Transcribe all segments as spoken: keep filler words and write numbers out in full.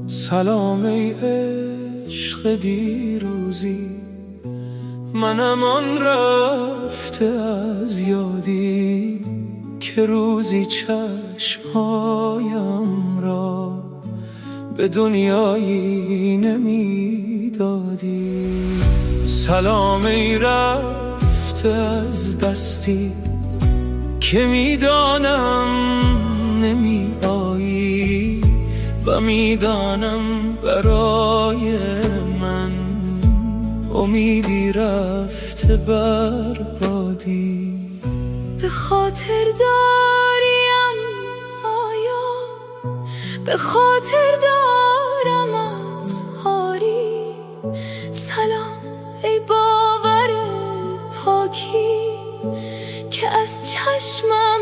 سلام ای عشق دیروزی، منم آن رفته از یادی که روزی چشمهایم را به دنیایی نمیدادی. سلام ای رفته از دستی که میدانم نمی آیی و میدانم برای من امیدی رفته بربادی. به خاطر داریم آیا به خاطر دارمت هاری؟ سلام ای باور پاکی که از چشمم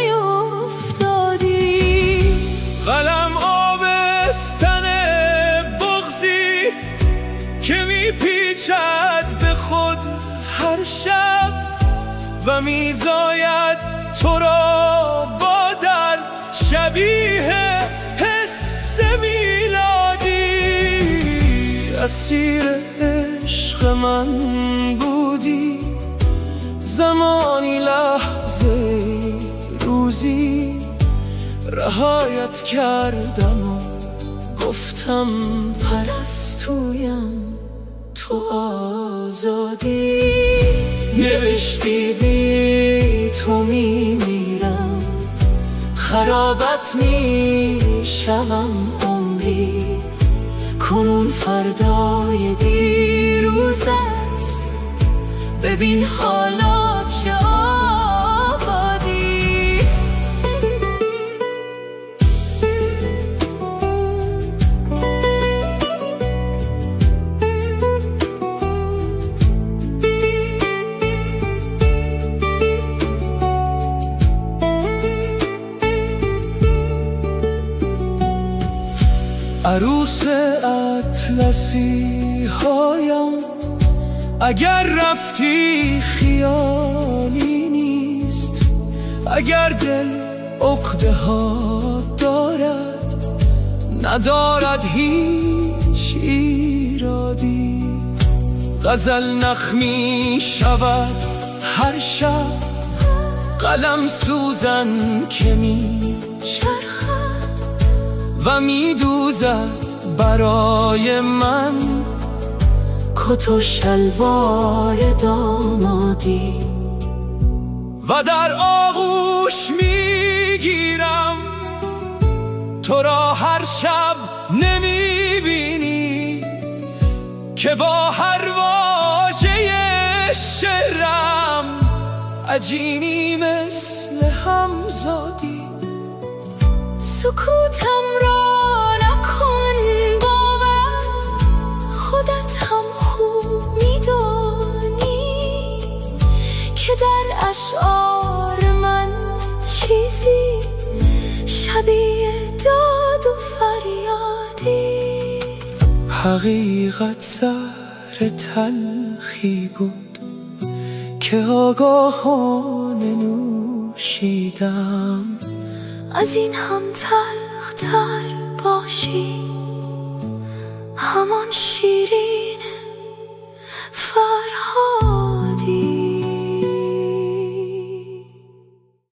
نیفتادی. قلم آبستن بغضی که میپیچد به خود هر شب و میزاید تو را با درد شبیه حس میلادی. اسیر عشق من بودی زمانی لحظه روزی، رهایت کردم و گفتم پرستویم تو آزادی. نوشتی بی تو میمیرم، خرابت میشوم عمری، کنون فردای دیروز است، ببین حالا چه آبادی. عروس اطلسی هایم اگر رفتی خیالی نیست، اگر دل عقده ها دارد ندارد هیچ ایرادی. غزل نخمی شود هر شب، قلم سوزن که می چرخد و می دوزد برای من کت و شلوار دامادی. و در آغوش میگیرم تو را هر شب نمیبینی که با هر واژه شعرم عجینی مثل همزادی. سکوتم را نکن باور، خودت هم خوب میدانی که در اشعار من چیزی شبیه داد و فریادی. حقیقت زهر تلخی بود که آگاهانه نوشیدم، از این هم تلختر باشی همان شیرین فرهاد.